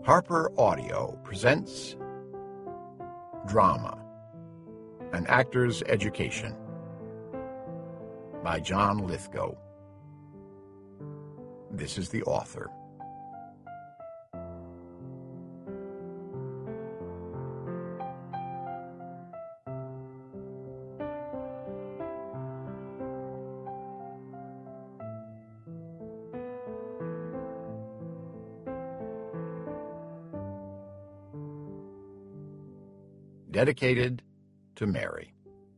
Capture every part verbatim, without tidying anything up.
Harper Audio presents Drama, An Actor's Education by John Lithgow. This is the author. Dedicated to Mary.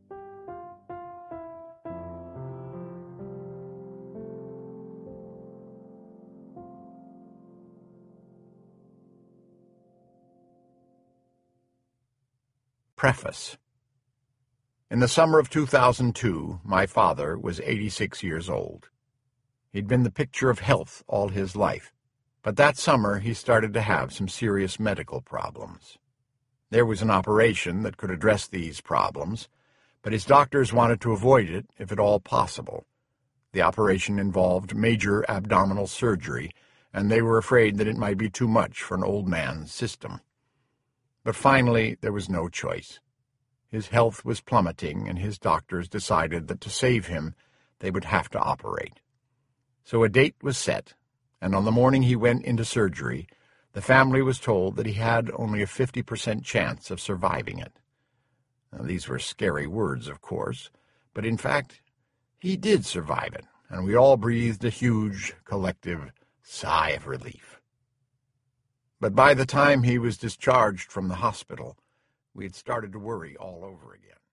Preface. In the summer of two thousand two, my father was eighty-six years old. He'd been the picture of health all his life, but that summer he started to have some serious medical problems. There was an operation that could address these problems, but his doctors wanted to avoid it if at all possible. The operation involved major abdominal surgery, and they were afraid that it might be too much for an old man's system. But finally, there was no choice. His health was plummeting, and his doctors decided that to save him, they would have to operate. So a date was set, and on the morning he went into surgery, the family was told that he had only a fifty percent chance of surviving it. Now, these were scary words, of course, but in fact, he did survive it, and we all breathed a huge, collective sigh of relief. But by the time he was discharged from the hospital, we had started to worry all over again.